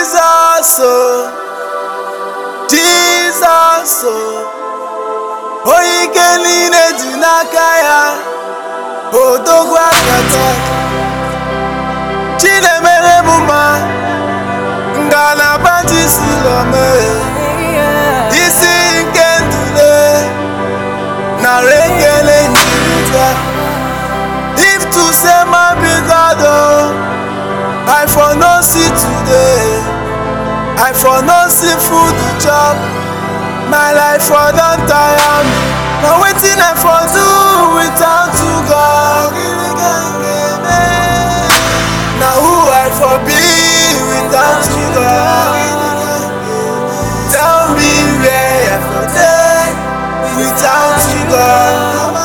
oh, Jesus, oh, oyike niile dị n'aka ya, odogwu akata, Chinemere m mma, ngalaba Chisilome, isi nke ndule, nara ekele njirita. If to say my big God, oh, I for no see today, I for no see food to chop, my life for don tire me. Now wetin I for do without you, God? Now who I for be without you, God? Tell me where I for dey without you, God?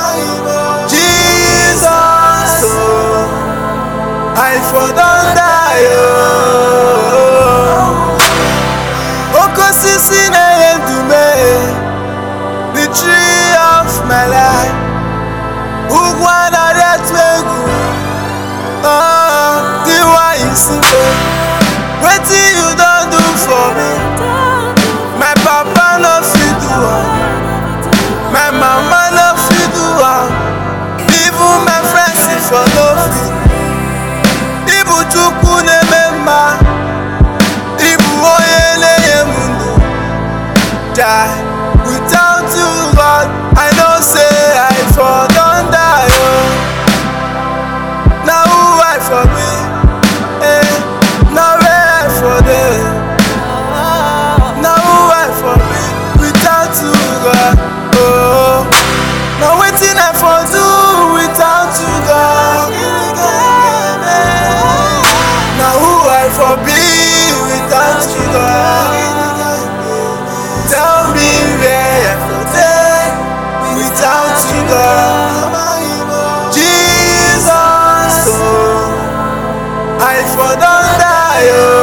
Jesus, oh, I for don die, oh. Okosisi na-endume, the tree of my life. Ugwa na-arịatụ egwu, oh, the one is simple. Wetin you don do for me? My papa no fit do am, my mama no fit do am, even my friends if for no fit. Ibu Chukwu na-eme mma, Ibu onye na-enye m ndụ. Without you, God, I know say I for don die, oh. Now who I for be? Now where I for dey? Now who I for be without you, God? Oh, now wetin I for do without you, God? Now who I for be without you, God? Tell me where I for dey without you, God? Jesus, oh, I for don die, oh.